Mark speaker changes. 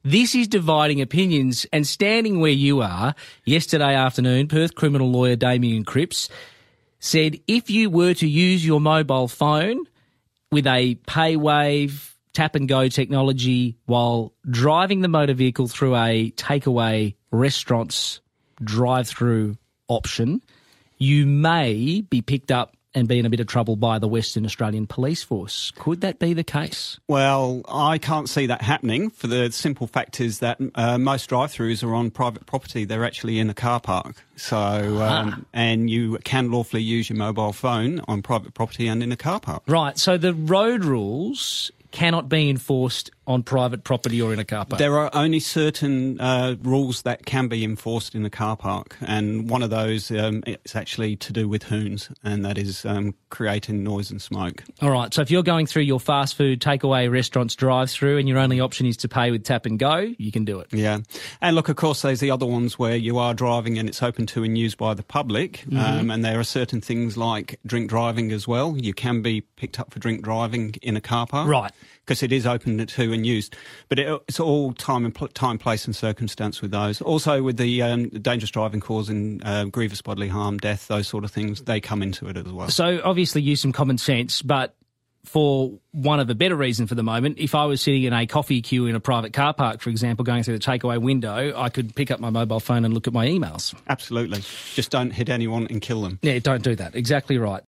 Speaker 1: This is dividing opinions, and standing where you are, yesterday afternoon, Perth criminal lawyer Damien Cripps said if you were to use your mobile phone with a pay wave, tap and go technology while driving the motor vehicle through a takeaway restaurant's drive-through option, you may be picked up and be in a bit of trouble by the Western Australian Police Force. Could that be the case?
Speaker 2: Well, I can't see that happening for the simple fact is that most drive-thrus are on private property. They're actually in a car park. So, and you can lawfully use your mobile phone on private property and in a car park.
Speaker 1: Right, so the road rules cannot be enforced on private property or in a car park.
Speaker 2: There are only certain rules that can be enforced in a car park, and one of those is actually to do with hoons, and that is creating noise and smoke.
Speaker 1: All right, so if you're going through your fast food takeaway restaurant's drive-through and your only option is to pay with tap and go, you can do it.
Speaker 2: Yeah, and look, of course, there's the other ones where you are driving and it's open to and used by the public, and there are certain things like drink driving as well. You can be picked up for drink driving in a car park.
Speaker 1: Right.
Speaker 2: Because it is open to and used. But it's all time, place and circumstance with those. Also with the dangerous driving causing grievous bodily harm, death, those sort of things, they come into it as well.
Speaker 1: So obviously use some common sense, but for one of a better reason for the moment, if I was sitting in a coffee queue in a private car park, for example, going through the takeaway window, I could pick up my mobile phone and look at my emails.
Speaker 2: Absolutely. Just don't hit anyone and kill them.
Speaker 1: Yeah, don't do that. Exactly right.